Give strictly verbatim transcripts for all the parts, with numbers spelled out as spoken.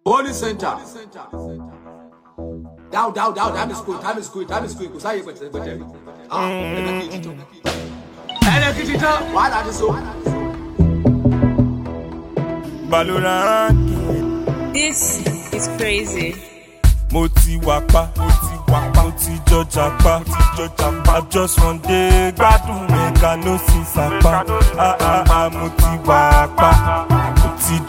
Holy Center. Down, down, down. Time is quick. Time is quick. Time is quick. Because I get it. Ah, let me get it. Why are you so? Balurang. This is crazy. Moti wapa, moti wapa, moti jojapa, moti jojapa. Just one day, gbadun make I no see sapa. Ah ah ah, moti wapa, moti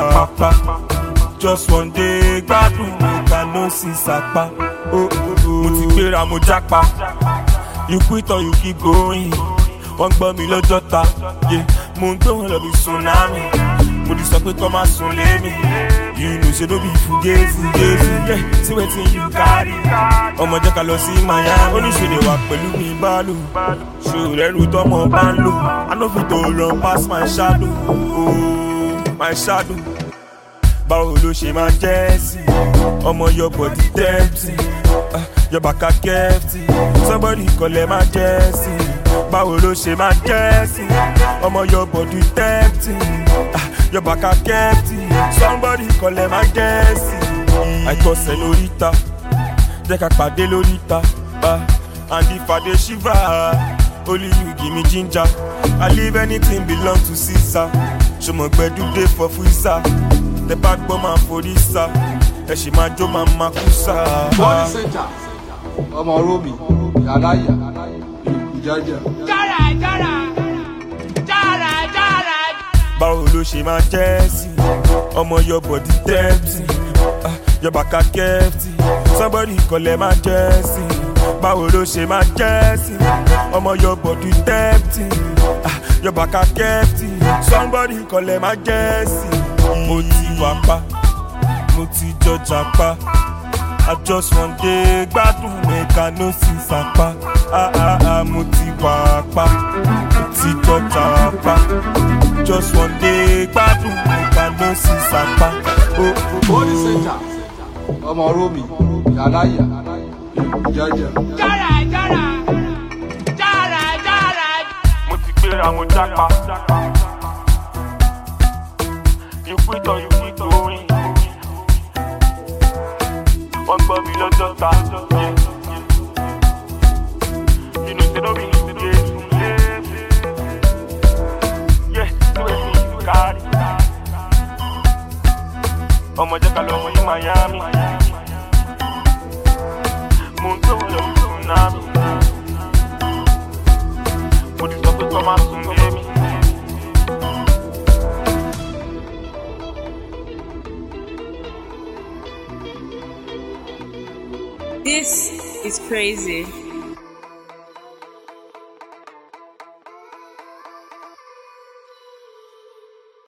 jojapa. Just one day, gbadun make I no see sapa. Oh oh oh, moti gbera mo japa. You quit or you keep going. Wọ́n gbọ́ mi lọ́jọ́ ta, yeah. Mo ń gbé wọn lọ bí tsunami. Mo di sọ pé kọ́ máa sùn lé mi. You know say no be fugazi, fugazi, yeah. See wetin you carry. Ọmọ jẹ́ ká lọ sí Miami. Oníṣòlè wà pẹ̀lú mi bálò. Ṣòro ẹrù tọmọ bá ń lò. I no fit to run pass my shadow, oh, my shadow. Báwo ló ṣe máa jẹ́ sí? Ọmọ your body tempting, uh, your back are hefty. Somebody collect my jersey. Báwo ló ṣe máa jẹ́ sí? Ọmọ your body tempting, uh, your back are hefty. Somebody collect my jersey. I call senorita, jẹ́ ká pàdé lóríta. Uh, and if I dey shiver, only you give me ginger. I leave anything belong to Caesar. Ṣọmọ gbẹdú dé for freezer. The back bomb for this sir. Ẹ ṣì máa jó máa máa kú sá. Holy Center. Ọmọ Romi, Yàláyà, Ìjájà. Jara, jara, jara, jara. Báwo ló ṣe máa jẹ́ sí? Ọmọ your body tempting, uh, your back are hefty. Somebody collect my jersey. Báwo ló ṣe máa jẹ́ sí? Ọmọ your body tempting, uh, your back are hefty. Somebody collect my jersey. Mo ti wapa, mo ti jojapa. I just one day gbadun make I no see sapa. Ah ah ah, mo ti wapa, mo ti jojapa. Just one day gbadun make I no see sapa. Oh oh Holy oh. Center. Ọmọ Romi, Yàláyà, Ìjájà. Jara, jara, jara, jara. Mo ti gbéra mo japa. You quit or you keep going. Wọ́n gbọ́ mi lọ́jọ́ ta. You know say no be fugazi, fugazi. Yeah, see wetin you carry. Ọmọ jẹ́ ká lọ mọ ní Miami. Mo ń gbé wọn lọ bí tsunami. Mo ti sọ pé kọ́ máa sùn lé mi. This is crazy.